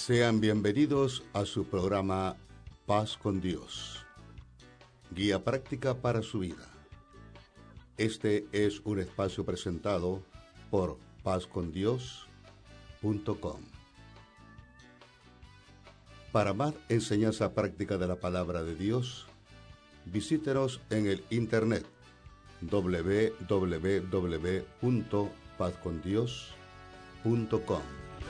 Sean bienvenidos a su programa Paz con Dios, guía práctica para su vida. Este es un espacio presentado por pazcondios.com. Para más enseñanza práctica de la palabra de Dios, visítenos en el internet www.pazcondios.com.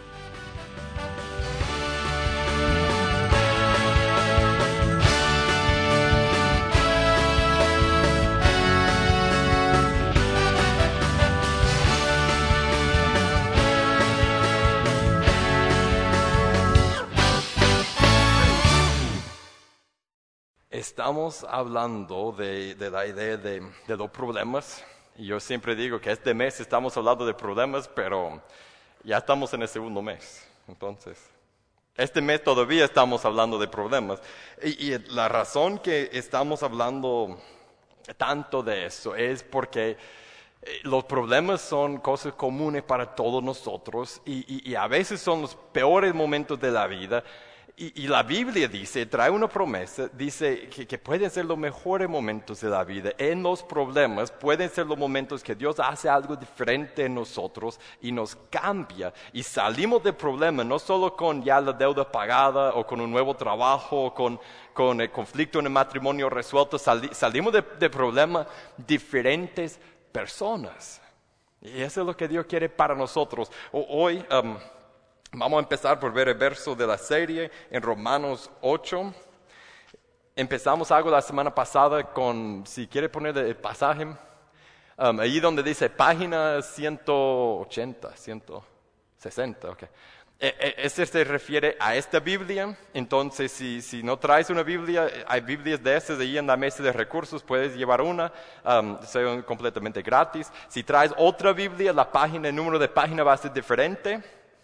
Estamos hablando de la idea de los problemas, y yo siempre digo que este mes estamos hablando de problemas, pero ya estamos en el segundo mes. Entonces, este mes todavía estamos hablando de problemas, y la razón que estamos hablando tanto de eso es porque los problemas son cosas comunes para todos nosotros, y a veces son los peores momentos de la vida. Y la Biblia dice, trae una promesa, dice que pueden ser los mejores momentos de la vida. En los problemas pueden ser los momentos que Dios hace algo diferente en nosotros y nos cambia. Y salimos del problema no solo con ya la deuda pagada o con un nuevo trabajo o con el conflicto en el matrimonio resuelto. Salimos de problemas diferentes personas. Y eso es lo que Dios quiere para nosotros. Hoy vamos a empezar por ver el verso de la serie en Romanos 8. Empezamos algo la semana pasada con, si quiere poner el pasaje, ahí donde dice página 180, 160, ok. Este se refiere a esta Biblia. Entonces si no traes una Biblia, hay Biblias de esas ahí en la mesa de recursos, puedes llevar una, son completamente gratis. Si traes otra Biblia, el número de página va a ser diferente.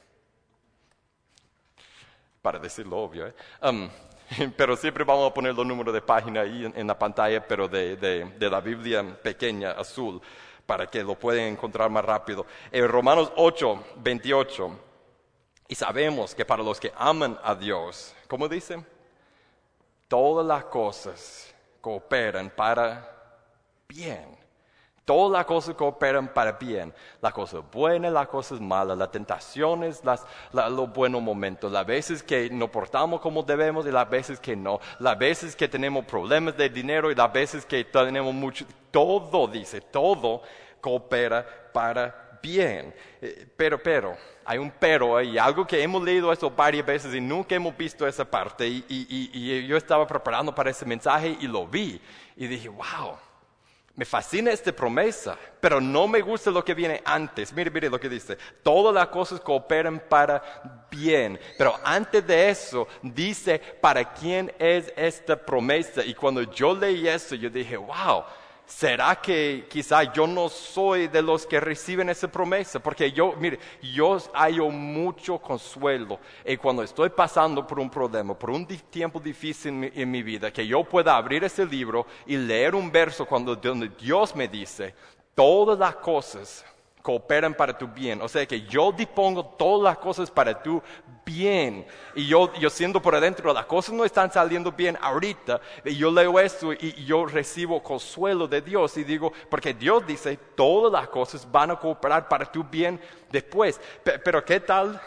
Para decirlo obvio, pero siempre vamos a poner los números de página ahí en la pantalla, pero de la Biblia pequeña, azul, para que lo puedan encontrar más rápido. En Romanos 8, 28, y sabemos que para los que aman a Dios, ¿cómo dice? Todas las cosas cooperan para bien. Todas las cosas cooperan para bien. Las cosas buenas, las cosas malas, las tentaciones, los buenos momentos. Las veces que nos portamos como debemos y las veces que no. Las veces que tenemos problemas de dinero y las veces que tenemos mucho. Todo, dice, todo coopera para bien. Pero, hay un pero ahí. Algo que hemos leído eso varias veces y nunca hemos visto esa parte. Y yo estaba preparando para ese mensaje y lo vi. Y dije, wow. Me fascina esta promesa, pero no me gusta lo que viene antes. Mire lo que dice. Todas las cosas cooperan para bien. Pero antes de eso, dice para quién es esta promesa. Y cuando yo leí eso, yo dije, wow, ¿será que quizá yo no soy de los que reciben esa promesa? Porque yo hallo mucho consuelo cuando estoy pasando por un problema, por un tiempo difícil en mi vida, que yo pueda abrir ese libro y leer un verso donde Dios me dice, todas las cosas cooperan para tu bien. O sea que yo dispongo todas las cosas para tu bien. Y yo siendo por adentro, las cosas no están saliendo bien ahorita. Y yo leo esto y yo recibo consuelo de Dios. Y digo, porque Dios dice, todas las cosas van a cooperar para tu bien después. Pero ¿qué tal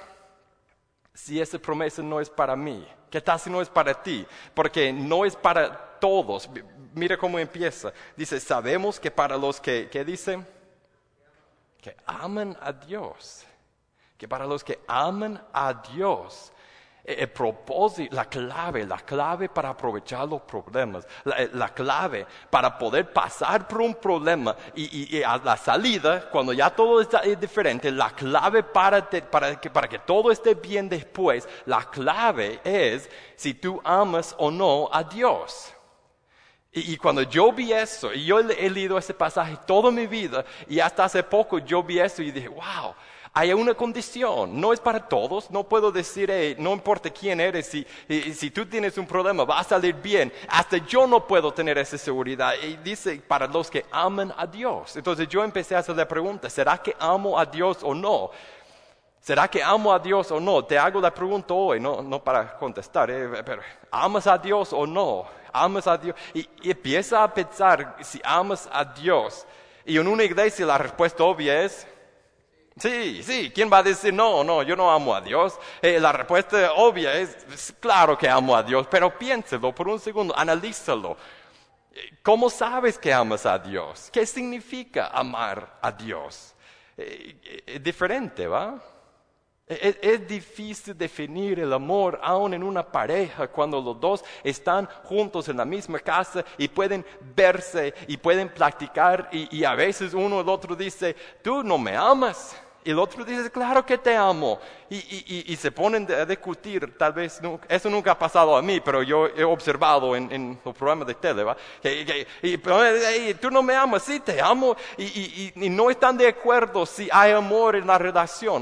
si esa promesa no es para mí? ¿Qué tal si no es para ti? Porque no es para todos. Mira cómo empieza. Dice, sabemos que para los que, ¿qué dice? Que aman a Dios, que para los que aman a Dios, el propósito, la clave para aprovechar los problemas, la clave para poder pasar por un problema y a la salida, cuando ya todo está diferente, la clave para que todo esté bien después, la clave es si tú amas o no a Dios. Y cuando yo vi eso, y yo he leído ese pasaje toda mi vida, y hasta hace poco yo vi eso y dije, wow, hay una condición, no es para todos, no puedo decir, no importa quién eres, si tú tienes un problema va a salir bien, hasta yo no puedo tener esa seguridad, y dice, para los que aman a Dios. Entonces yo empecé a hacer la pregunta, ¿será que amo a Dios o no? ¿Será que amo a Dios o no? Te hago la pregunta hoy, no para contestar, pero ¿amas a Dios o no? ¿Amas a Dios? Y empieza a pensar si amas a Dios. Y en una iglesia la respuesta obvia es, sí. ¿Quién va a decir no, yo no amo a Dios? La respuesta obvia es claro que amo a Dios, pero piénselo por un segundo, analízalo. ¿Cómo sabes que amas a Dios? ¿Qué significa amar a Dios? Es diferente, ¿va? Es difícil definir el amor aún en una pareja cuando los dos están juntos en la misma casa y pueden verse y pueden platicar y a veces uno el otro dice, tú no me amas. Y el otro dice, claro que te amo. Y se ponen a discutir, tal vez, eso nunca ha pasado a mí, pero yo he observado en los programas de tele, ¿va? Tú no me amas, sí te amo. Y no están de acuerdo si hay amor en la relación.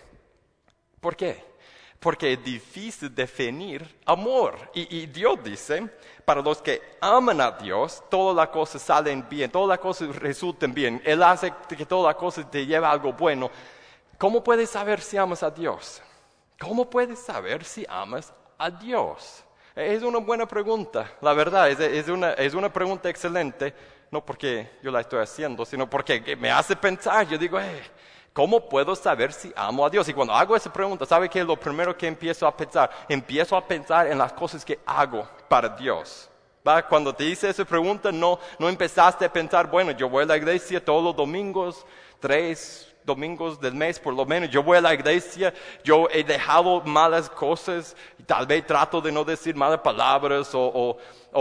¿Por qué? Porque es difícil definir amor. Y Dios dice, para los que aman a Dios, todas las cosas salen bien, todas las cosas resultan bien. Él hace que todas las cosas te lleven a algo bueno. ¿Cómo puedes saber si amas a Dios? ¿Cómo puedes saber si amas a Dios? Es una buena pregunta, la verdad, es una pregunta excelente, no porque yo la estoy haciendo, sino porque me hace pensar, yo digo, ¿cómo puedo saber si amo a Dios? Y cuando hago esa pregunta, ¿sabe qué es lo primero que empiezo a pensar? Empiezo a pensar en las cosas que hago para Dios. ¿Va? Cuando te hice esa pregunta, no empezaste a pensar, bueno, yo voy a la iglesia todos los domingos, 3 domingos del mes por lo menos, yo voy a la iglesia, yo he dejado malas cosas, tal vez trato de no decir malas palabras o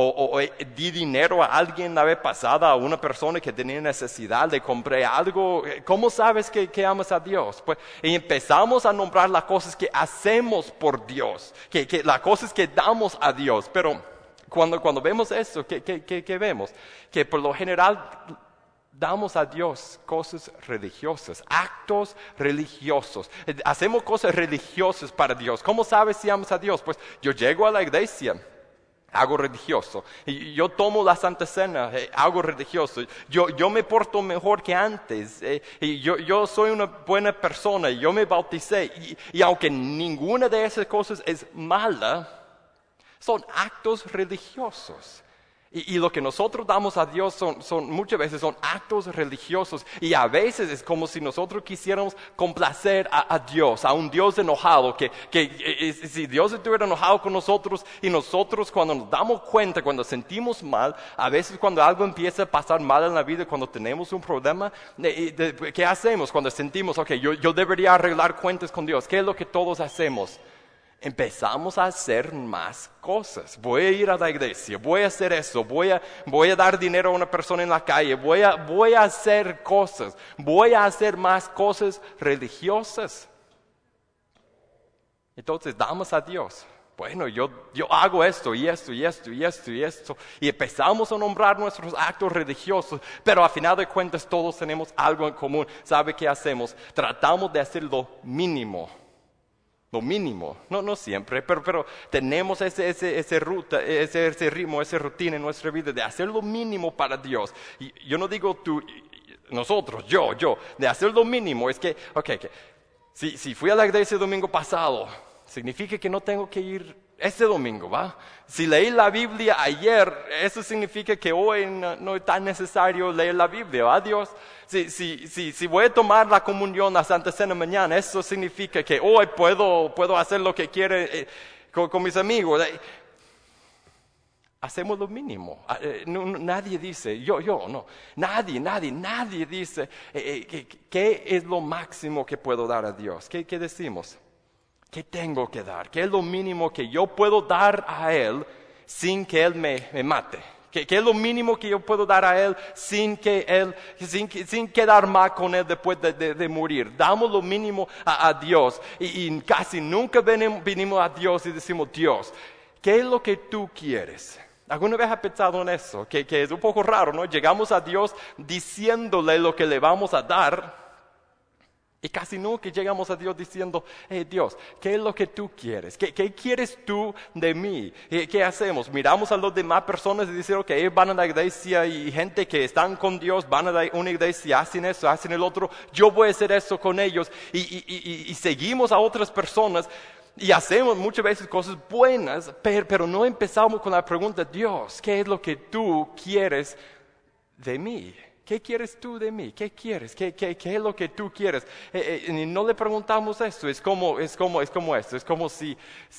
di dinero a alguien la vez pasada, a una persona que tenía necesidad de comprar algo. ¿Cómo sabes que amas a Dios? Pues, y empezamos a nombrar las cosas que hacemos por Dios, que las cosas que damos a Dios, pero cuando vemos eso, ¿qué vemos? Que por lo general damos a Dios cosas religiosas, actos religiosos. Hacemos cosas religiosas para Dios. ¿Cómo sabes si amas a Dios? Pues yo llego a la iglesia, hago religioso. Y yo tomo la Santa Cena, hago religioso. Yo me porto mejor que antes. Y yo soy una buena persona. Yo me bauticé. Y aunque ninguna de esas cosas es mala, son actos religiosos. Y lo que nosotros damos a Dios muchas veces son actos religiosos. Y a veces es como si nosotros quisiéramos complacer a Dios, a un Dios enojado. Si Dios estuviera enojado con nosotros y nosotros cuando nos damos cuenta, cuando sentimos mal, a veces cuando algo empieza a pasar mal en la vida, cuando tenemos un problema, ¿qué hacemos? Cuando sentimos, yo debería arreglar cuentas con Dios. ¿Qué es lo que todos hacemos? Empezamos a hacer más cosas. Voy a ir a la iglesia, voy a hacer eso, voy a dar dinero a una persona en la calle, voy a hacer cosas, voy a hacer más cosas religiosas. Entonces damos a Dios. Bueno, yo hago esto y esto y esto y esto y esto. Y empezamos a nombrar nuestros actos religiosos, pero a final de cuentas todos tenemos algo en común. ¿Sabe qué hacemos? Tratamos de hacer lo mínimo. Lo mínimo, no siempre, pero tenemos ese ritmo, esa rutina en nuestra vida de hacer lo mínimo para Dios. Y yo no digo tú, nosotros, yo, de hacer lo mínimo. Es que, si fui a la iglesia el domingo pasado, significa que no tengo que ir este domingo, ¿va? Si leí la Biblia ayer, eso significa que hoy no es tan necesario leer la Biblia, ¿va, Dios? Si voy a tomar la comunión, la Santa Cena mañana, eso significa que hoy puedo hacer lo que quiere con mis amigos. Hacemos lo mínimo. Nadie dice, no. Nadie dice, ¿qué es lo máximo que puedo dar a Dios? ¿Qué decimos? ¿Qué tengo que dar? ¿Qué es lo mínimo que yo puedo dar a Él sin que Él me mate? ¿Qué es lo mínimo que yo puedo dar a Él sin quedar mal con Él después de morir? Damos lo mínimo a Dios y casi nunca venimos a Dios y decimos, Dios, ¿qué es lo que tú quieres? ¿Alguna vez has pensado en eso? Que es un poco raro, ¿no? Llegamos a Dios diciéndole lo que le vamos a dar. Y casi nunca llegamos a Dios diciendo, Dios, ¿qué es lo que tú quieres? ¿Qué quieres tú de mí? ¿Qué hacemos? Miramos a las demás personas y decimos que ellos van a la iglesia y gente que están con Dios van a una iglesia, hacen eso, hacen el otro. Yo voy a hacer eso con ellos y seguimos a otras personas y hacemos muchas veces cosas buenas, pero no empezamos con la pregunta, Dios, ¿qué es lo que tú quieres de mí? ¿Qué quieres tú de mí? ¿Qué quieres? ¿Qué es lo que tú quieres? Y no le preguntamos esto. Es como esto. Es como si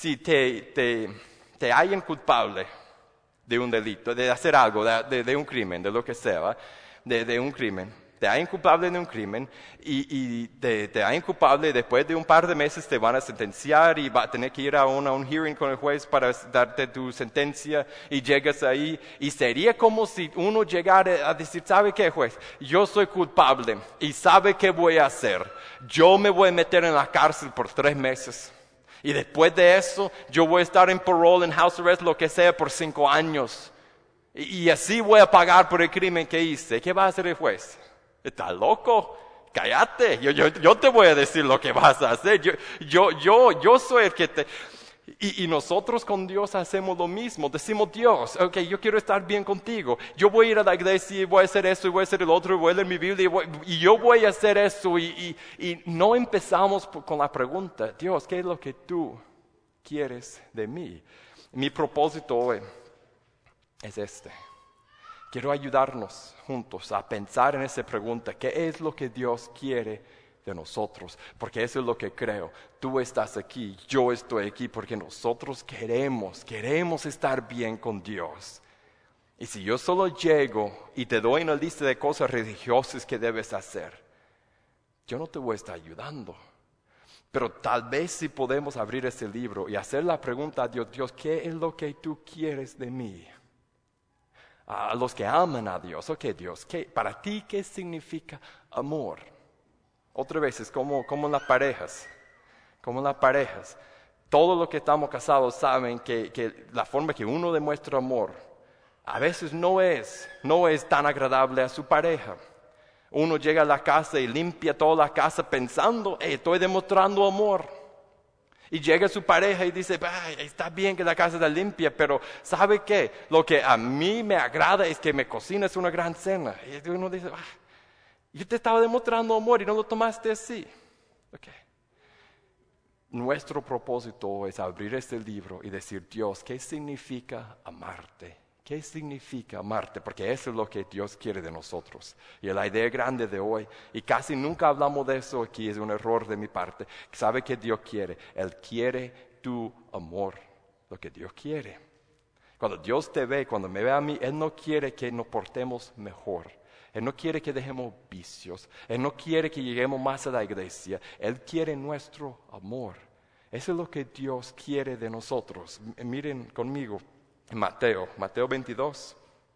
te hallan culpable de un delito, de hacer algo, de un crimen, de lo que sea, de un crimen. Te hallan culpable de un crimen y te hallan culpable. Después de un par de meses te van a sentenciar y vas a tener que ir a un hearing con el juez para darte tu sentencia y llegas ahí. Y sería como si uno llegara a decir, ¿sabe qué, juez? Yo soy culpable y ¿sabe qué voy a hacer? Yo me voy a meter en la cárcel por 3 meses. Y después de eso, yo voy a estar en parole, en house arrest, lo que sea, por 5 años. Y así voy a pagar por el crimen que hice. ¿Qué va a hacer el juez? ¿Estás loco? Cállate, yo te voy a decir lo que vas a hacer. Yo soy el que te... Y nosotros con Dios hacemos lo mismo. Decimos, Dios, ok, yo quiero estar bien contigo. Yo voy a ir a la iglesia y voy a hacer eso y voy a hacer el otro y voy a leer mi Biblia y yo voy a hacer eso. Y no empezamos con la pregunta, Dios, ¿qué es lo que tú quieres de mí? Mi propósito hoy es este. Quiero ayudarnos juntos a pensar en esa pregunta, ¿qué es lo que Dios quiere de nosotros? Porque eso es lo que creo. Tú estás aquí, yo estoy aquí, porque nosotros queremos estar bien con Dios. Y si yo solo llego y te doy una lista de cosas religiosas que debes hacer, yo no te voy a estar ayudando. Pero tal vez si podemos abrir ese libro y hacer la pregunta a Dios, Dios, ¿qué es lo que tú quieres de mí? A los que aman a Dios, ok Dios, para ti, ¿qué significa amor? Otra vez, es como en las parejas, todos los que estamos casados saben que la forma que uno demuestra amor, a veces no es tan agradable a su pareja. Uno llega a la casa y limpia toda la casa pensando, estoy demostrando amor. Y llega su pareja y dice, está bien que la casa está limpia, pero ¿sabe qué? Lo que a mí me agrada es que me cocines una gran cena. Y uno dice, yo te estaba demostrando amor y no lo tomaste así. Okay. Nuestro propósito es abrir este libro y decir, Dios, ¿qué significa amarte? ¿Qué significa amarte? Porque eso es lo que Dios quiere de nosotros. Y la idea grande de hoy, y casi nunca hablamos de eso aquí, es un error de mi parte. ¿Sabe qué Dios quiere? Él quiere tu amor, lo que Dios quiere. Cuando Dios te ve, cuando me ve a mí, Él no quiere que nos portemos mejor. Él no quiere que dejemos vicios. Él no quiere que lleguemos más a la iglesia. Él quiere nuestro amor. Eso es lo que Dios quiere de nosotros. Miren conmigo. Mateo 22,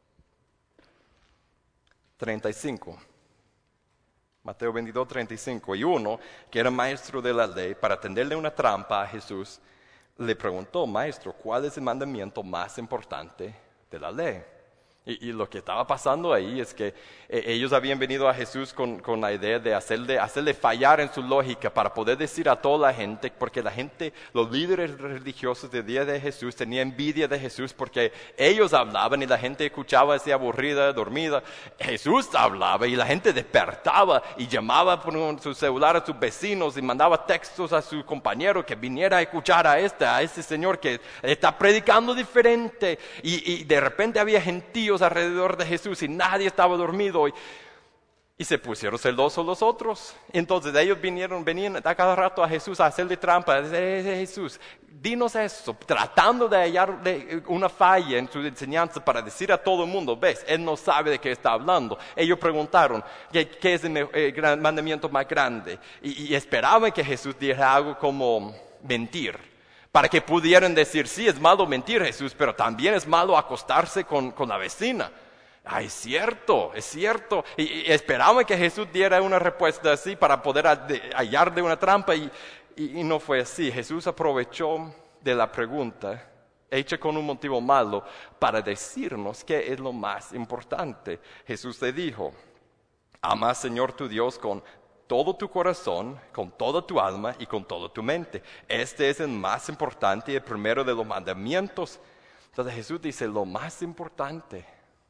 35. Mateo 22, 35. Y uno, que era maestro de la ley, para tenderle una trampa a Jesús, le preguntó, maestro, ¿cuál es el mandamiento más importante de la ley? Y lo que estaba pasando ahí es que ellos habían venido a Jesús con la idea de hacerle fallar en su lógica para poder decir a toda la gente, porque la gente, los líderes religiosos del día de Jesús tenían envidia de Jesús porque ellos hablaban y la gente escuchaba así aburrida, dormida. Jesús hablaba y la gente despertaba y llamaba por su celular a sus vecinos y mandaba textos a su compañero que viniera a escuchar a este señor que está predicando diferente. Y de repente había gentíos alrededor de Jesús y nadie estaba dormido y se pusieron celosos los otros. Entonces ellos venían a cada rato a Jesús a hacerle trampa. Jesús, dinos eso, tratando de hallar una falla en su enseñanza para decir a todo el mundo, ves, él no sabe de qué está hablando. Ellos preguntaron, ¿qué es el mandamiento más grande? Y esperaban que Jesús dijera algo como mentir. Para que pudieran decir, sí, es malo mentir, Jesús, pero también es malo acostarse con la vecina. Es cierto. Y esperaban que Jesús diera una respuesta así para poder hallarle una trampa y no fue así. Jesús aprovechó de la pregunta hecha con un motivo malo para decirnos qué es lo más importante. Jesús le dijo, ama al Señor tu Dios con todo tu corazón, con toda tu alma y con toda tu mente. Este es el más importante y el primero de los mandamientos. Entonces Jesús dice, lo más importante.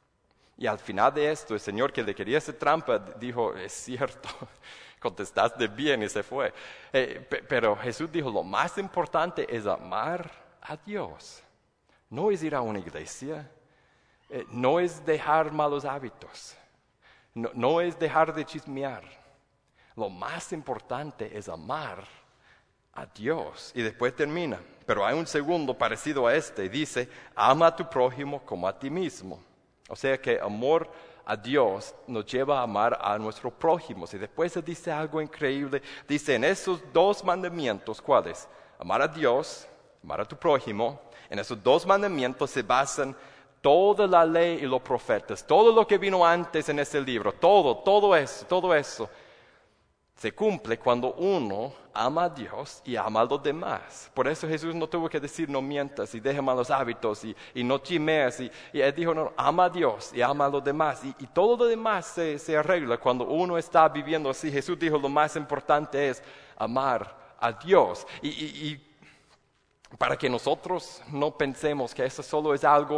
Y al final de esto, el Señor que le quería hacer trampa, dijo, es cierto, contestaste bien y se fue. Pero Jesús dijo, lo más importante es amar a Dios. No es ir a una iglesia, no es dejar malos hábitos, no es dejar de chismear. Lo más importante es amar a Dios. Y después termina. Pero hay un segundo parecido a este. Dice, ama a tu prójimo como a ti mismo. O sea que amor a Dios nos lleva a amar a nuestros prójimos. Y después se dice algo increíble. Dice, en esos dos mandamientos, ¿cuáles? Amar a Dios, amar a tu prójimo. En esos dos mandamientos se basan toda la ley y los profetas. Todo lo que vino antes en ese libro. Todo eso. Se cumple cuando uno ama a Dios y ama a los demás. Por eso Jesús no tuvo que decir no mientas y deja malos hábitos y no chimeas. Y Él dijo, no, ama a Dios y ama a los demás. Y todo lo demás se arregla cuando uno está viviendo así. Jesús dijo, lo más importante es amar a Dios. Y para que nosotros no pensemos que eso solo es algo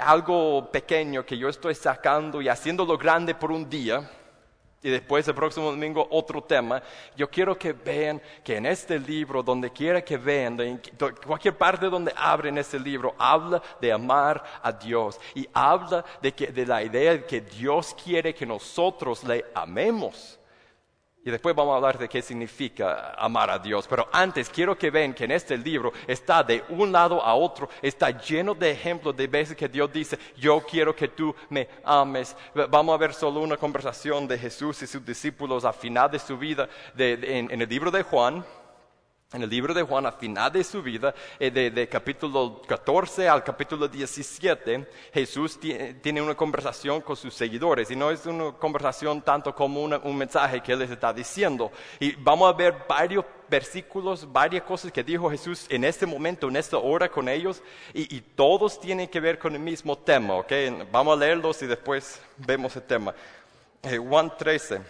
pequeño que yo estoy sacando y haciéndolo grande por un día. Y después el próximo domingo otro tema. Yo quiero que vean que en este libro, donde quiera que vean, cualquier parte donde abren este libro, habla de amar a Dios. Y habla de la idea de que Dios quiere que nosotros le amemos. Y después vamos a hablar de qué significa amar a Dios. Pero antes quiero que vean que en este libro está de un lado a otro, está lleno de ejemplos de veces que Dios dice, yo quiero que tú me ames. Vamos a ver solo una conversación de Jesús y sus discípulos al final de su vida en el libro de Juan. En el libro de Juan, al final de su vida, de capítulo 14 al capítulo 17, Jesús tiene una conversación con sus seguidores. Y no es una conversación tanto como un mensaje que Él les está diciendo. Y vamos a ver varios versículos, varias cosas que dijo Jesús en este momento, en esta hora con ellos. Y todos tienen que ver con el mismo tema, ¿ok? Vamos a leerlos y después vemos el tema. Juan 13,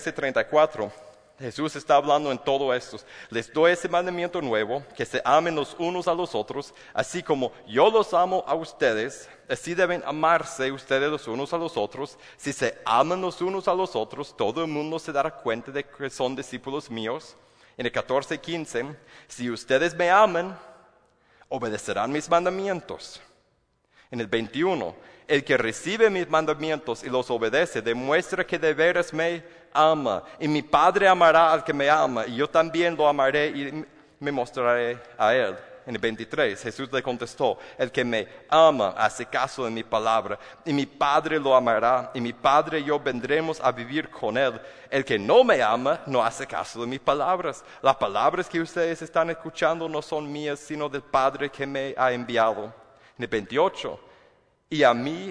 34. Jesús está hablando en todo esto. Les doy ese mandamiento nuevo, que se amen los unos a los otros, así como yo los amo a ustedes, así deben amarse ustedes los unos a los otros. Si se aman los unos a los otros, todo el mundo se dará cuenta de que son discípulos míos. En el 14:15, si ustedes me aman, obedecerán mis mandamientos. En el 21, el que recibe mis mandamientos y los obedece, demuestra que de veras me ama. Y mi Padre amará al que me ama, y yo también lo amaré y me mostraré a él. En el 23, Jesús le contestó, el que me ama hace caso de mi palabra, y mi Padre lo amará, y mi Padre y yo vendremos a vivir con él. El que no me ama no hace caso de mis palabras. Las palabras que ustedes están escuchando no son mías, sino del Padre que me ha enviado. En el 28, y a mí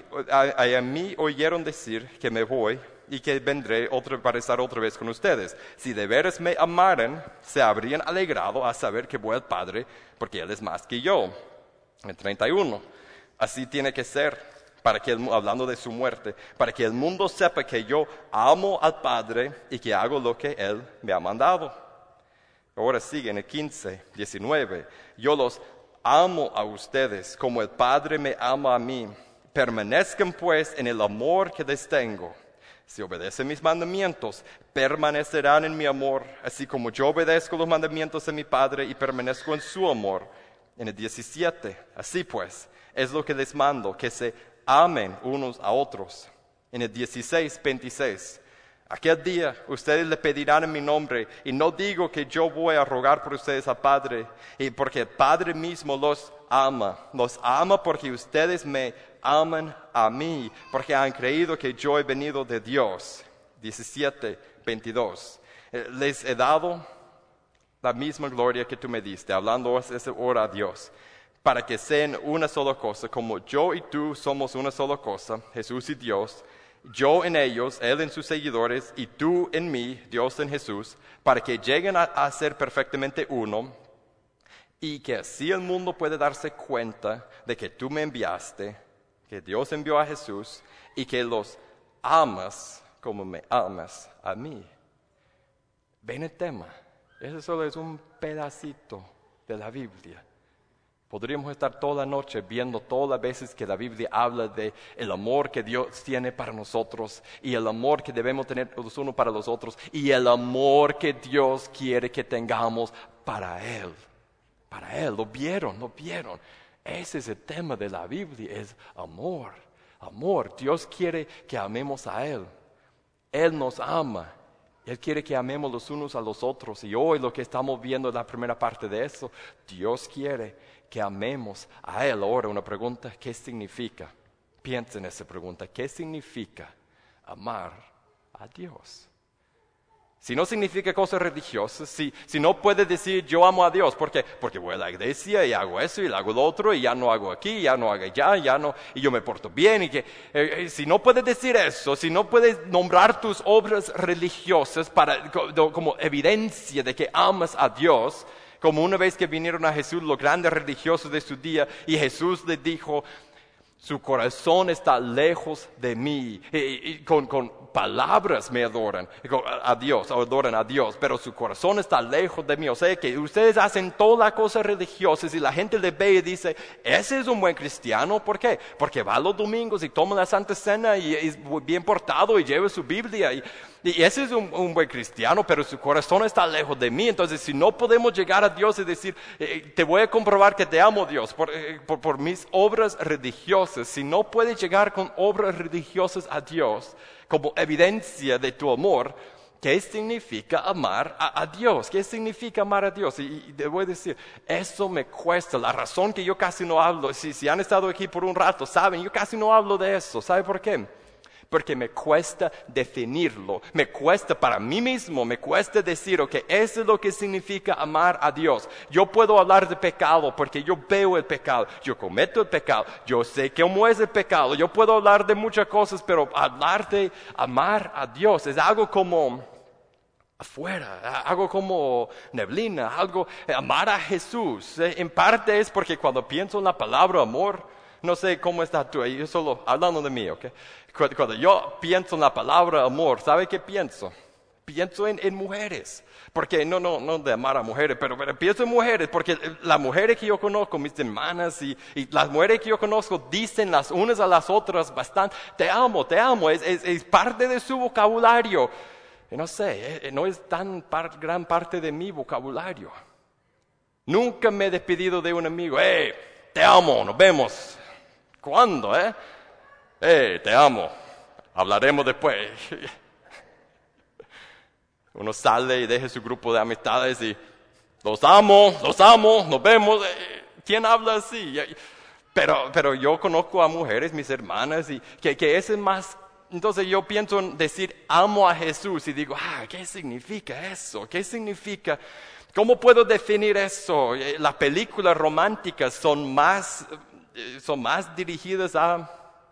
oyeron decir que me voy y que vendré para estar otra vez con ustedes. Si de veras me amaran, se habrían alegrado a saber que voy al Padre, porque Él es más que yo. En el 31, así tiene que ser, hablando de su muerte, para que el mundo sepa que yo amo al Padre y que hago lo que Él me ha mandado. Ahora sigue en el 15, 19, yo los amo a ustedes como el Padre me ama a mí. Permanezcan pues en el amor que les tengo. Si obedecen mis mandamientos, permanecerán en mi amor, así como yo obedezco los mandamientos de mi Padre y permanezco en su amor. En el 17, así pues, es lo que les mando, que se amen unos a otros. En el 16, 26, aquel día ustedes le pedirán en mi nombre, y no digo que yo voy a rogar por ustedes al Padre, y porque el Padre mismo los ama porque ustedes me aman a mí, porque han creído que yo he venido de Dios. 17, 22. Les he dado la misma gloria que tú me diste, hablando ahora a Dios, para que sean una sola cosa, como yo y tú somos una sola cosa, Jesús y Dios, yo en ellos, Él en sus seguidores, y tú en mí, Dios en Jesús, para que lleguen a ser perfectamente uno, y que así el mundo puede darse cuenta de que tú me enviaste, que Dios envió a Jesús, y que los amas como me amas a mí. ¿Ven el tema? Ese solo es un pedacito de la Biblia. Podríamos estar toda la noche viendo todas las veces que la Biblia habla de el amor que Dios tiene para nosotros y el amor que debemos tener los unos para los otros y el amor que Dios quiere que tengamos para Él. Para Él, ¿lo vieron? Ese es el tema de la Biblia, es amor. Amor, Dios quiere que amemos a Él. Él nos ama. Él quiere que amemos los unos a los otros. Y hoy lo que estamos viendo es la primera parte de eso. Dios quiere que amemos a Él. Ahora una pregunta, ¿qué significa? Piensa en esa pregunta, ¿qué significa amar a Dios? Si no significa cosas religiosas, si no puedes decir yo amo a Dios, ¿por qué? Porque voy a la iglesia y hago eso y hago lo otro y ya no hago aquí, ya no hago allá, ya no, y yo me porto bien. Y que, si no puedes decir eso, si no puedes nombrar tus obras religiosas como evidencia de que amas a Dios, como una vez que vinieron a Jesús los grandes religiosos de su día y Jesús les dijo, su corazón está lejos de mí. Y con palabras me adoran a Dios, pero su corazón está lejos de mí. O sea que ustedes hacen todas las cosas religiosas y la gente les ve y dice, ese es un buen cristiano. ¿Por qué? Porque va los domingos y toma la Santa Cena y es bien portado y lleva su Biblia. Y ese es un buen cristiano, pero su corazón está lejos de mí. Entonces, si no podemos llegar a Dios y decir, te voy a comprobar que te amo, Dios, por mis obras religiosas, si no puedes llegar con obras religiosas a Dios como evidencia de tu amor, ¿qué significa amar a Dios? ¿Qué significa amar a Dios? Y te voy a decir, eso me cuesta. La razón que yo casi no hablo, si han estado aquí por un rato, saben, yo casi no hablo de eso. ¿Sabe por qué? Porque me cuesta definirlo, me cuesta para mí mismo, me cuesta decir, ok, eso es lo que significa amar a Dios. Yo puedo hablar de pecado porque yo veo el pecado, yo cometo el pecado, yo sé cómo es el pecado, yo puedo hablar de muchas cosas, pero hablar de amar a Dios es algo como afuera, algo como neblina, amar a Jesús. En parte es porque cuando pienso en la palabra amor, no sé cómo estás tú ahí, yo solo hablando de mí, ¿ok? Cuando yo pienso en la palabra amor, ¿sabe qué pienso? Pienso en mujeres, porque no de amar a mujeres, pero pienso en mujeres, porque las mujeres que yo conozco, mis hermanas y las mujeres que yo conozco dicen las unas a las otras bastante, te amo, es parte de su vocabulario. No sé, no es tan gran parte de mi vocabulario. Nunca me he despedido de un amigo, te amo, nos vemos. ¿Cuándo, te amo, hablaremos después. Uno sale y deja su grupo de amistades y los amo, nos vemos. ¿Quién habla así? Pero yo conozco a mujeres, mis hermanas, y que ese es más. Entonces yo pienso en decir amo a Jesús y digo, ¿qué significa eso? ¿Qué significa? ¿Cómo puedo definir eso? Las películas románticas son más dirigidas a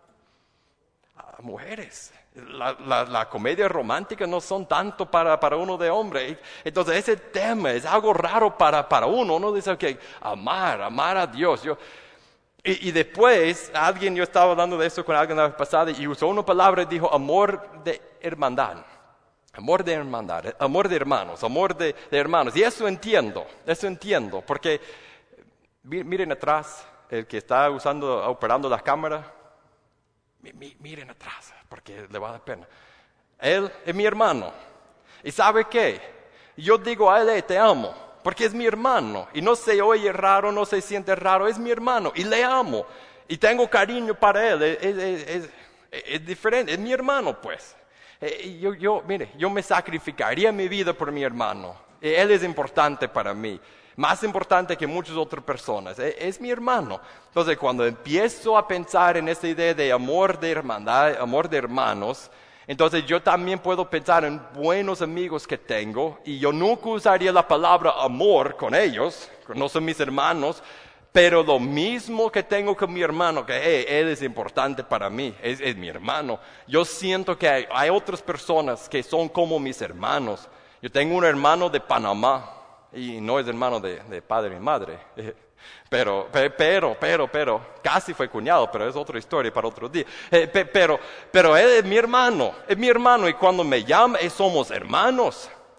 mujeres. La comedia romántica no son tanto para uno de hombre. Entonces ese tema es algo raro para uno. Uno dice, okay, amar a Dios. Y después, yo estaba hablando de eso con alguien la vez pasada y usó una palabra y dijo amor de hermandad. Amor de hermandad, amor de hermanos, amor de hermanos. Y eso entiendo, porque miren atrás, el que está operando la cámara, miren atrás, porque le va a dar pena. Él es mi hermano. ¿Y sabe qué? Yo digo a él, te amo, porque es mi hermano. Y no se oye raro, no se siente raro, es mi hermano. Y le amo. Y tengo cariño para él. Es diferente, es mi hermano, pues. Mire, yo me sacrificaría mi vida por mi hermano. Él es importante para mí. Más importante que muchas otras personas. Es mi hermano. Entonces, cuando empiezo a pensar en esta idea de amor de hermandad, amor de hermanos, entonces yo también puedo pensar en buenos amigos que tengo, y yo nunca usaría la palabra amor con ellos, no son mis hermanos, pero lo mismo que tengo con mi hermano, que él es importante para mí, es mi hermano. Yo siento que hay otras personas que son como mis hermanos. Yo tengo un hermano de Panamá, y no es hermano de padre y madre, pero, casi fue cuñado, pero es otra historia para otro día. Pero él es mi hermano, y cuando me llama, somos hermanos.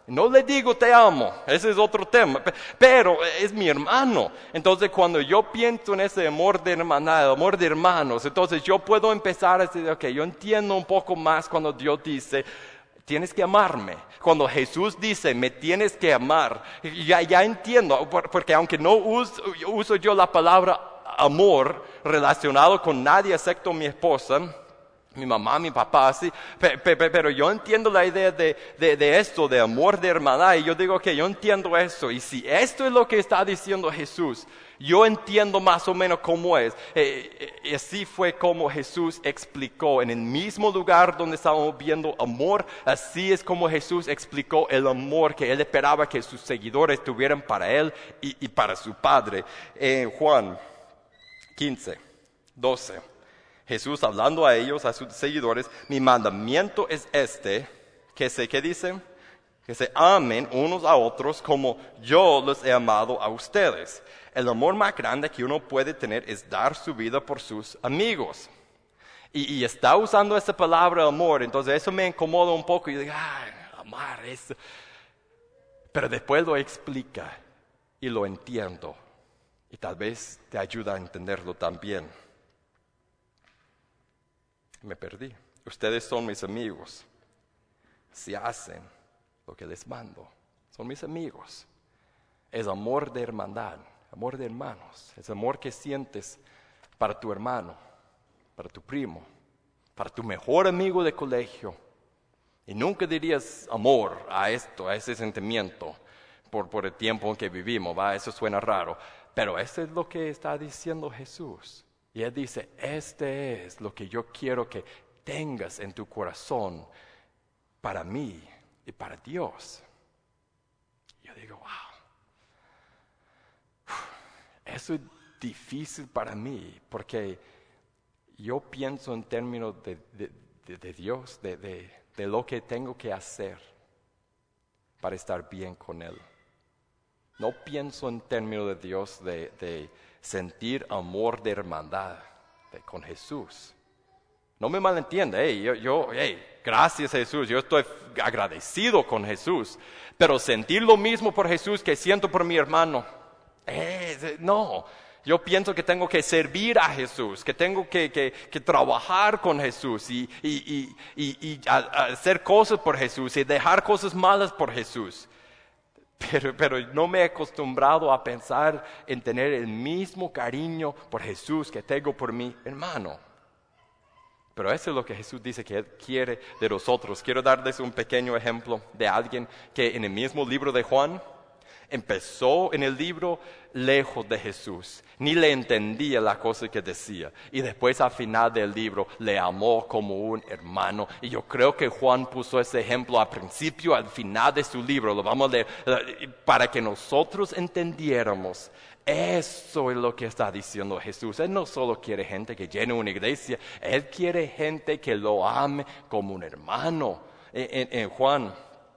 No le digo te amo, ese es otro tema, pero es mi hermano. Entonces cuando yo pienso en ese amor de hermandad, amor de hermanos, entonces yo puedo empezar a decir, ok, yo entiendo un poco más cuando Dios dice, tienes que amarme. Cuando Jesús dice, me tienes que amar, ya entiendo, porque aunque no uso yo la palabra amor relacionado con nadie excepto mi esposa, mi mamá, mi papá, sí, pero yo entiendo la idea de esto, de amor de hermandad, y yo digo que yo entiendo eso, y si esto es lo que está diciendo Jesús, yo entiendo más o menos cómo es. Y así fue como Jesús explicó, en el mismo lugar donde estábamos viendo amor, así es como Jesús explicó el amor que Él esperaba que sus seguidores tuvieran para Él y para su Padre. Juan 15, 12. Jesús hablando a ellos, a sus seguidores, mi mandamiento es este, ¿qué dice? Que se amen unos a otros como yo los he amado a ustedes. El amor más grande que uno puede tener es dar su vida por sus amigos. Y está usando esa palabra amor, entonces eso me incomoda un poco. Y yo digo, amar eso. Pero después lo explica y lo entiendo. Y tal vez te ayuda a entenderlo también. Me perdí. Ustedes son mis amigos si hacen lo que les mando. Son mis amigos. Es amor de hermandad, amor de hermanos. Es amor que sientes para tu hermano, para tu primo, para tu mejor amigo de colegio. Y nunca dirías amor a esto, a ese sentimiento por el tiempo en que vivimos. Eso suena raro. Pero eso es lo que está diciendo Jesús. Y Él dice, este es lo que yo quiero que tengas en tu corazón para mí y para Dios. Yo digo, wow, eso es difícil para mí, porque yo pienso en términos de Dios, de lo que tengo que hacer para estar bien con Él. No pienso en términos de Dios, de sentir amor de hermandad con Jesús. No me malentiende, gracias a Jesús, yo estoy agradecido con Jesús, pero sentir lo mismo por Jesús que siento por mi hermano, no. Yo pienso que tengo que servir a Jesús, que tengo que trabajar con Jesús y hacer cosas por Jesús y dejar cosas malas por Jesús. Pero no me he acostumbrado a pensar en tener el mismo cariño por Jesús que tengo por mi hermano. Pero eso es lo que Jesús dice que Él quiere de nosotros. Quiero darles un pequeño ejemplo de alguien que en el mismo libro de Juan empezó en el libro lejos de Jesús, ni le entendía la cosa que decía, y después al final del libro le amó como un hermano. Y yo creo que Juan puso ese ejemplo al principio, al final de su libro, lo vamos a leer, para que nosotros entendiéramos. Eso es lo que está diciendo Jesús. Él no solo quiere gente que llene una iglesia, Él quiere gente que lo ame como un hermano. En Juan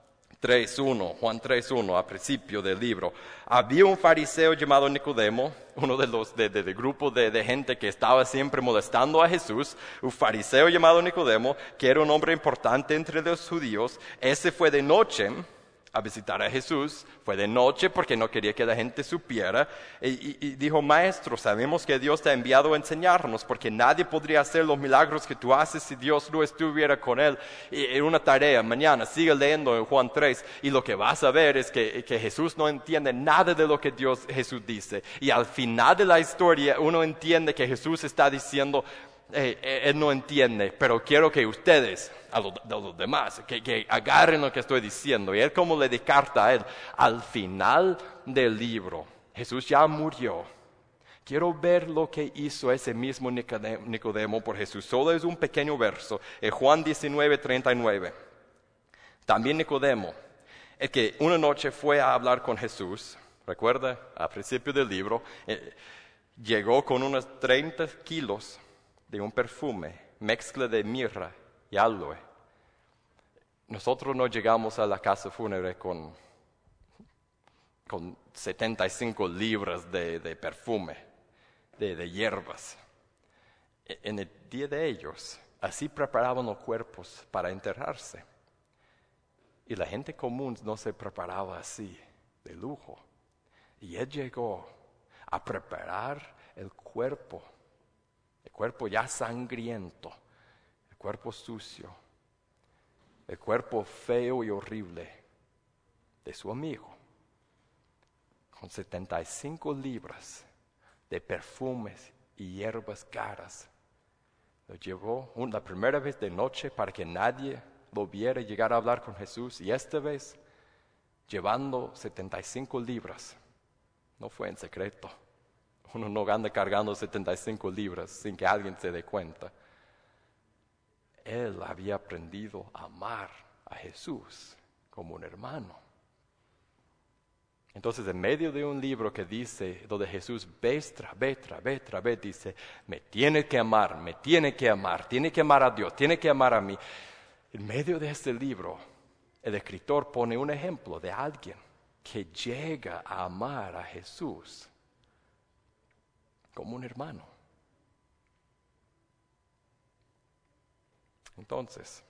3.1, al principio del libro, había un fariseo llamado Nicodemo, uno de los del grupo de gente que estaba siempre molestando a Jesús, un fariseo llamado Nicodemo, que era un hombre importante entre los judíos. Ese fue de noche a visitar a Jesús, fue de noche porque no quería que la gente supiera, y dijo, Maestro, sabemos que Dios te ha enviado a enseñarnos, porque nadie podría hacer los milagros que tú haces si Dios no estuviera con él. Y en una tarea, mañana, sigue leyendo en Juan 3, y lo que vas a ver es que Jesús no entiende nada de lo que Jesús dice, y al final de la historia uno entiende que Jesús está diciendo, Él no entiende, pero quiero que ustedes, a los demás, que agarren lo que estoy diciendo. Y Él como le da carta a Él. Al final del libro, Jesús ya murió. Quiero ver lo que hizo ese mismo Nicodemo por Jesús. Solo es un pequeño verso, en Juan 19:39. También Nicodemo, el que una noche fue a hablar con Jesús, recuerda, al principio del libro, llegó con unos 30 kilos de un perfume, mezcla de mirra y aloe. Nosotros no llegamos a la casa fúnebre con 75 libras de perfume, de hierbas. En el día de ellos, así preparaban los cuerpos para enterrarse. Y la gente común no se preparaba así, de lujo. Y Él llegó a preparar el cuerpo ya sangriento, el cuerpo sucio, el cuerpo feo y horrible de su amigo, con 75 libras de perfumes y hierbas caras. Lo llevó la primera vez de noche para que nadie lo viera llegar a hablar con Jesús, y esta vez llevando 75 libras. No fue en secreto. Uno no anda cargando 75 libras sin que alguien se dé cuenta. Él había aprendido a amar a Jesús como un hermano. Entonces, en medio de un libro que dice, donde Jesús vez tras vez dice, me tiene que amar, tiene que amar a Dios, tiene que amar a mí. En medio de este libro, el escritor pone un ejemplo de alguien que llega a amar a Jesús como un hermano. Entonces,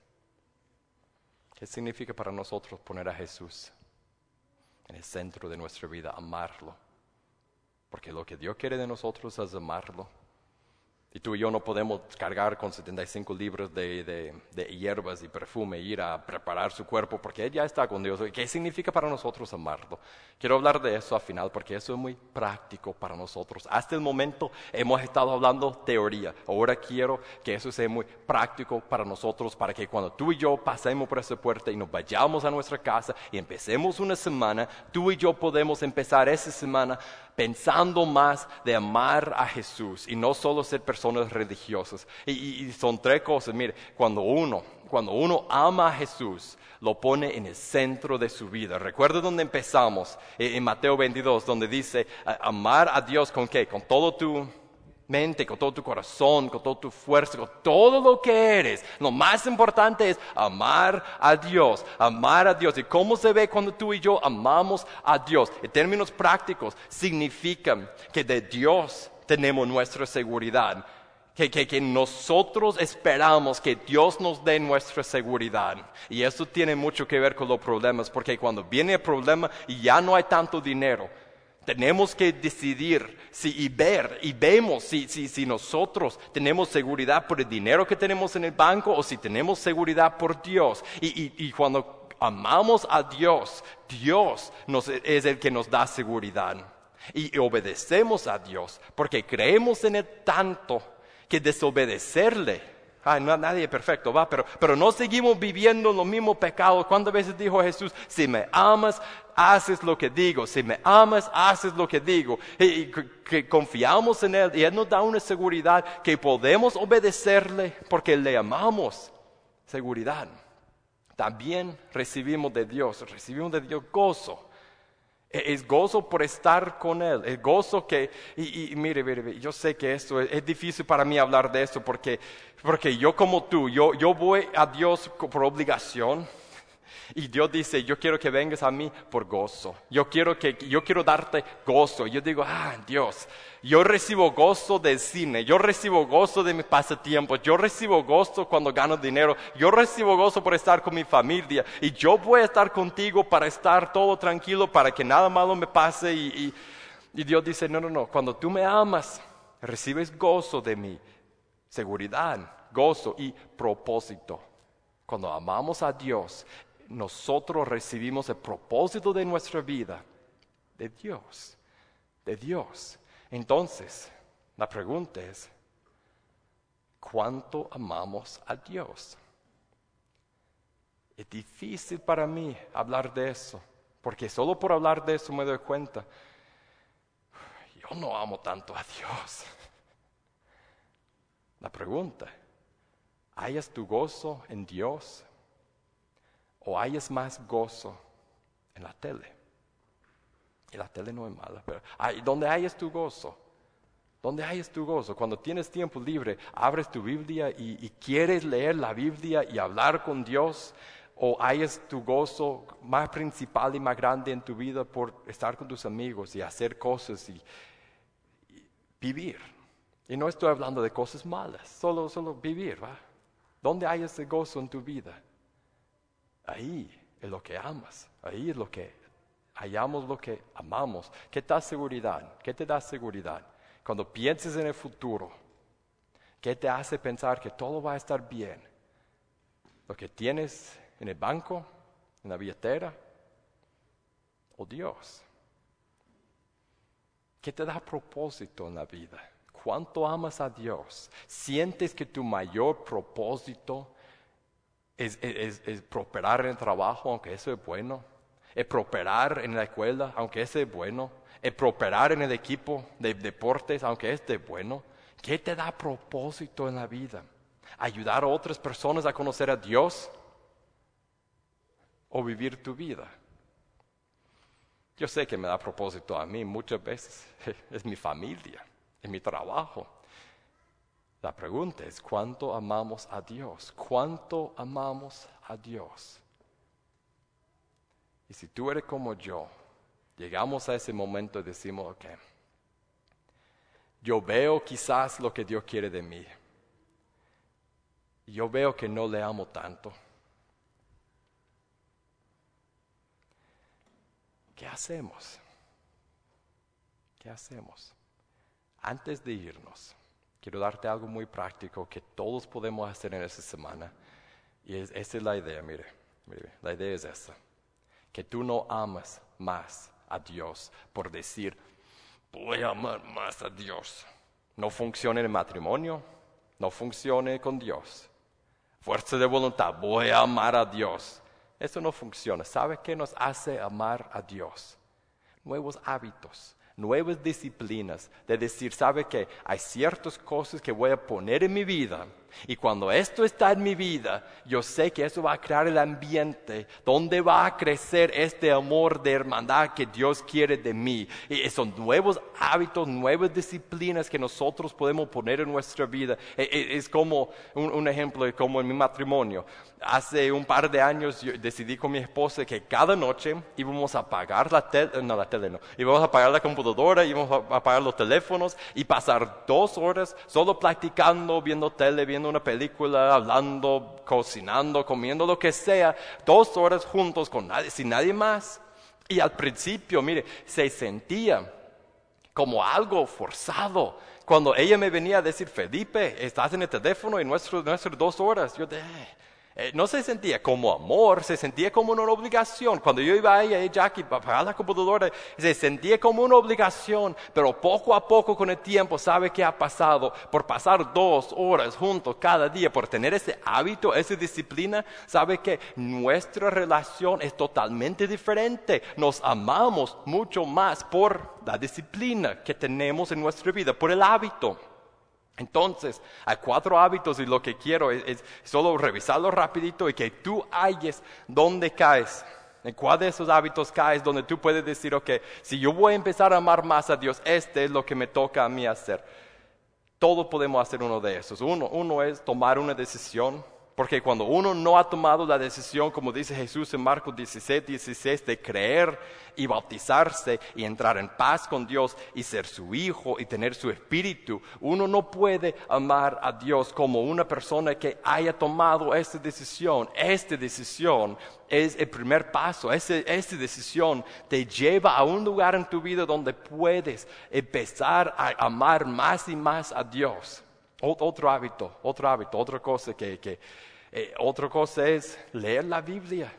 ¿qué significa para nosotros poner a Jesús en el centro de nuestra vida, amarlo? Porque lo que Dios quiere de nosotros es amarlo. Y tú y yo no podemos cargar con 75 libras de hierbas y perfume e ir a preparar su cuerpo, porque Él ya está con Dios. ¿Qué significa para nosotros amarlo? Quiero hablar de eso al final, porque eso es muy práctico para nosotros. Hasta el momento hemos estado hablando teoría. Ahora quiero que eso sea muy práctico para nosotros, para que cuando tú y yo pasemos por esa puerta y nos vayamos a nuestra casa y empecemos una semana, tú y yo podemos empezar esa semana pensando más de amar a Jesús y no solo ser personas religiosas. Y son tres cosas. Mire, cuando uno ama a Jesús, lo pone en el centro de su vida. Recuerda dónde empezamos, en Mateo 22, donde dice, amar a Dios ¿con qué? Con todo tu mente, con todo tu corazón, con toda tu fuerza, con todo lo que eres. Lo más importante es amar a Dios, amar a Dios. ¿Y cómo se ve cuando tú y yo amamos a Dios? En términos prácticos, significa que de Dios tenemos nuestra seguridad. Que nosotros esperamos que Dios nos dé nuestra seguridad. Y eso tiene mucho que ver con los problemas, porque cuando viene el problema y ya no hay tanto dinero, tenemos que decidir vemos si nosotros tenemos seguridad por el dinero que tenemos en el banco o si tenemos seguridad por Dios. Y cuando amamos a Dios, Dios es el que nos da seguridad. Y obedecemos a Dios porque creemos en Él tanto que desobedecerle. Nadie es perfecto, pero no seguimos viviendo los mismos pecados. ¿Cuántas veces dijo Jesús, si me amas, haces lo que digo? Si me amas, haces lo que digo. Y que confiamos en Él y Él nos da una seguridad que podemos obedecerle porque le amamos. Seguridad. También recibimos de Dios gozo. Es gozo por estar con Él, es gozo que, y mire, yo sé que esto es difícil para mí hablar de esto porque yo como tú, yo voy a Dios por obligación y Dios dice, yo quiero que vengas a mí por gozo, yo quiero darte gozo. Yo digo, Dios, yo recibo gozo del cine, yo recibo gozo de mis pasatiempos, yo recibo gozo cuando gano dinero, yo recibo gozo por estar con mi familia y yo voy a estar contigo para estar todo tranquilo, para que nada malo me pase. Y Dios dice, no, cuando tú me amas, recibes gozo de mí, seguridad, gozo y propósito. Cuando amamos a Dios, nosotros recibimos el propósito de nuestra vida de Dios. Entonces, la pregunta es, ¿cuánto amamos a Dios? Es difícil para mí hablar de eso, porque solo por hablar de eso me doy cuenta, yo no amo tanto a Dios. La pregunta, ¿hayas tu gozo en Dios? ¿O hayas más gozo en la tele? Y la tele no es mala, pero ¿dónde hayas tu gozo? ¿Dónde hayas tu gozo? Cuando tienes tiempo libre, abres tu Biblia y quieres leer la Biblia y hablar con Dios. ¿O hayas tu gozo más principal y más grande en tu vida por estar con tus amigos y hacer cosas y vivir? Y no estoy hablando de cosas malas, solo vivir, ¿va? ¿Dónde hayas ese gozo en tu vida? Ahí en lo que amas. Ahí es lo que hallamos, lo que amamos. ¿Qué te da seguridad? ¿Qué te da seguridad? Cuando pienses en el futuro, ¿qué te hace pensar que todo va a estar bien? ¿Lo que tienes en el banco, en la billetera, o Dios? ¿Qué te da propósito en la vida? ¿Cuánto amas a Dios? ¿Sientes que tu mayor propósito es prosperar en el trabajo, aunque eso es bueno? ¿Es prosperar en la escuela, aunque eso es bueno? ¿Es prosperar en el equipo de deportes, aunque este es bueno? ¿Qué te da propósito en la vida? ¿Ayudar a otras personas a conocer a Dios? ¿O vivir tu vida? Yo sé que me da propósito a mí muchas veces. Es mi familia, es mi trabajo. La pregunta es, ¿cuánto amamos a Dios? ¿Cuánto amamos a Dios? Y si tú eres como yo, llegamos a ese momento y decimos, ok, yo veo quizás lo que Dios quiere de mí. Yo veo que no le amo tanto. ¿Qué hacemos? ¿Qué hacemos? Antes de irnos, quiero darte algo muy práctico que todos podemos hacer en esta semana. Y esa es la idea, mire, la idea es esa. Que tú no amas más a Dios por decir, voy a amar más a Dios. No funciona en el matrimonio, no funciona con Dios. Fuerza de voluntad, voy a amar a Dios. Eso no funciona. ¿Sabe qué nos hace amar a Dios? Nuevos hábitos, nuevas disciplinas. De decir, ¿sabe qué? Hay ciertas cosas que voy a poner en mi vida. Y cuando esto está en mi vida, yo sé que eso va a crear el ambiente donde va a crecer este amor de hermandad que Dios quiere de mí. Y son nuevos hábitos, nuevas disciplinas que nosotros podemos poner en nuestra vida. Es como un ejemplo, como en mi matrimonio. Hace un par de años yo decidí con mi esposa que cada noche íbamos a apagar íbamos a apagar la computadora, íbamos a apagar los teléfonos y pasar 2 horas solo practicando, viendo tele, viendo una película, hablando, cocinando, comiendo, lo que sea, 2 horas juntos sin nadie más. Y al principio, mire, se sentía como algo forzado. Cuando ella me venía a decir, Felipe, estás en el teléfono y nuestras 2 horas, yo no se sentía como amor, se sentía como una obligación. Cuando yo iba ahí, Jackie, para apagar la computadora, se sentía como una obligación. Pero poco a poco con el tiempo, ¿sabe qué ha pasado? Por pasar 2 horas juntos cada día, por tener ese hábito, esa disciplina, ¿sabe que nuestra relación es totalmente diferente? Nos amamos mucho más por la disciplina que tenemos en nuestra vida, por el hábito. Entonces, hay 4 hábitos y lo que quiero es solo revisarlo rapidito y que tú halles dónde caes. ¿En cuál de esos hábitos caes donde tú puedes decir, ok, si yo voy a empezar a amar más a Dios, este es lo que me toca a mí hacer? Todos podemos hacer uno de esos. Uno es tomar una decisión. Porque cuando uno no ha tomado la decisión, como dice Jesús en Marcos 16, de creer y bautizarse y entrar en paz con Dios y ser su hijo y tener su espíritu, uno no puede amar a Dios como una persona que haya tomado esta decisión. Esta decisión es el primer paso. Esta decisión te lleva a un lugar en tu vida donde puedes empezar a amar más y más a Dios. Otra cosa otra cosa es leer la Biblia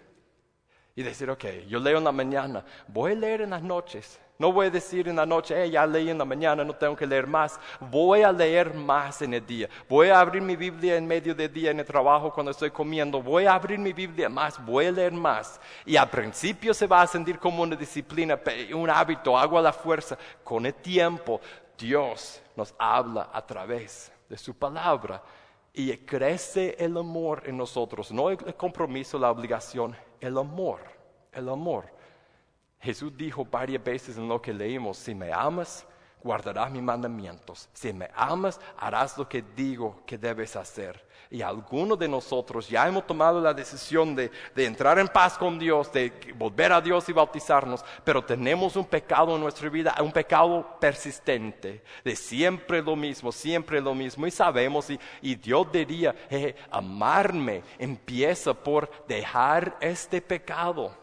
y decir, ok, yo leo en la mañana, voy a leer en las noches. No voy a decir en la noche, ya leí en la mañana, no tengo que leer más. Voy a leer más en el día. Voy a abrir mi Biblia en medio del día en el trabajo cuando estoy comiendo. Voy a abrir mi Biblia más, voy a leer más. Y al principio se va a sentir como una disciplina, un hábito, hago a la fuerza. Con el tiempo, Dios nos habla a través de su palabra y crece el amor en nosotros, no el compromiso, la obligación, el amor. Jesús dijo varias veces en lo que leímos, si me amas, guardarás mis mandamientos. Si me amas, harás lo que digo que debes hacer. Y algunos de nosotros ya hemos tomado la decisión de entrar en paz con Dios, de volver a Dios y bautizarnos, pero tenemos un pecado en nuestra vida, un pecado persistente, de siempre lo mismo, y sabemos, y Dios diría, amarme empieza por dejar este pecado.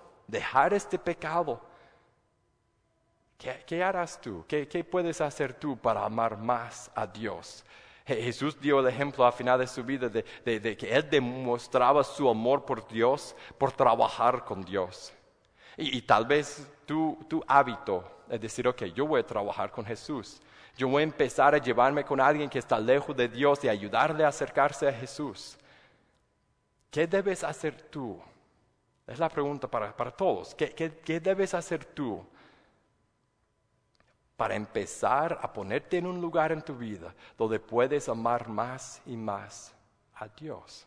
¿Qué harás tú? ¿Qué puedes hacer tú para amar más a Dios? Jesús dio el ejemplo al final de su vida de que Él demostraba su amor por Dios, por trabajar con Dios. Y tal vez tu hábito es decir, ok, yo voy a trabajar con Jesús. Yo voy a empezar a llevarme con alguien que está lejos de Dios y ayudarle a acercarse a Jesús. ¿Qué debes hacer tú? Es la pregunta para todos. ¿Qué debes hacer tú para empezar a ponerte en un lugar en tu vida donde puedes amar más y más a Dios?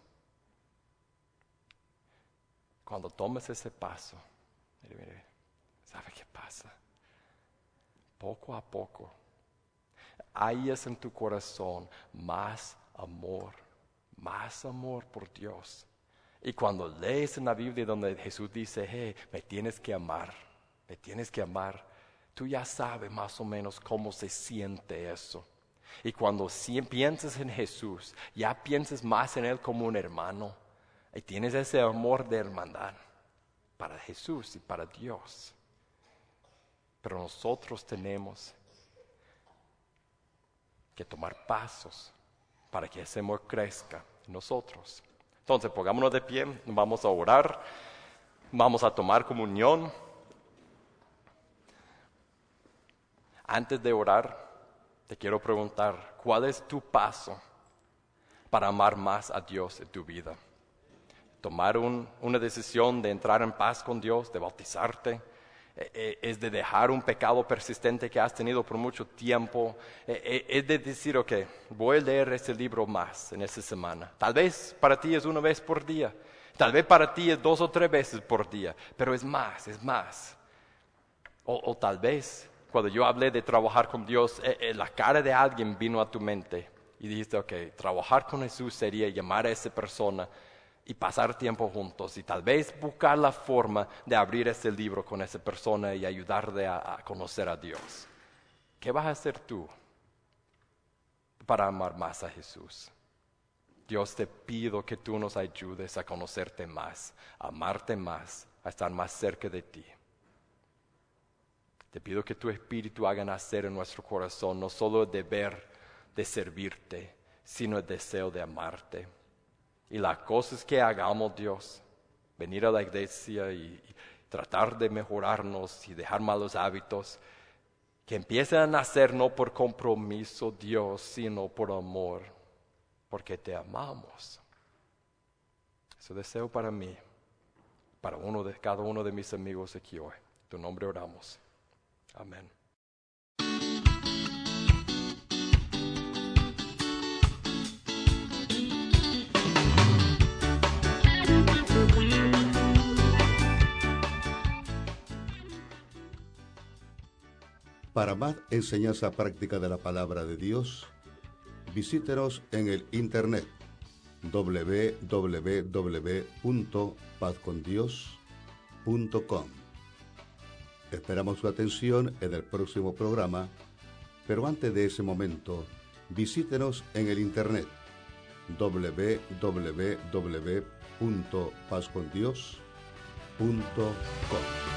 Cuando tomes ese paso, mire, ¿sabe qué pasa? Poco a poco, hayas en tu corazón más amor por Dios. Y cuando lees en la Biblia donde Jesús dice, me tienes que amar, tú ya sabes más o menos cómo se siente eso. Y cuando piensas en Jesús, ya piensas más en Él como un hermano. Y tienes ese amor de hermandad para Jesús y para Dios. Pero nosotros tenemos que tomar pasos para que ese amor crezca en nosotros. Entonces, pongámonos de pie, vamos a orar, vamos a tomar comunión. Antes de orar, te quiero preguntar, ¿cuál es tu paso para amar más a Dios en tu vida? Tomar una decisión de entrar en paz con Dios, de bautizarte, es de dejar un pecado persistente que has tenido por mucho tiempo, es de decir, ok, voy a leer este libro más en esta semana. Tal vez para ti es una vez por día, tal vez para ti es 2 o 3 veces por día, pero es más. O tal vez cuando yo hablé de trabajar con Dios, la cara de alguien vino a tu mente y dijiste, ok, trabajar con Jesús sería llamar a esa persona y pasar tiempo juntos y tal vez buscar la forma de abrir ese libro con esa persona y ayudarle a conocer a Dios. ¿Qué vas a hacer tú para amar más a Jesús? Dios, te pido que tú nos ayudes a conocerte más, a amarte más, a estar más cerca de ti. Te pido que tu Espíritu haga nacer en nuestro corazón no solo el deber de servirte, sino el deseo de amarte. Y las cosas que hagamos, Dios, venir a la iglesia y tratar de mejorarnos y dejar malos hábitos, que empiecen a nacer no por compromiso, Dios, sino por amor, porque te amamos. Ese deseo para mí, para cada uno de mis amigos aquí hoy. En tu nombre oramos. Amén. Para más enseñanza práctica de la palabra de Dios, visítenos en el internet www.pazcondios.com. Esperamos su atención en el próximo programa, pero antes de ese momento, visítenos en el internet www.pazcondios.com.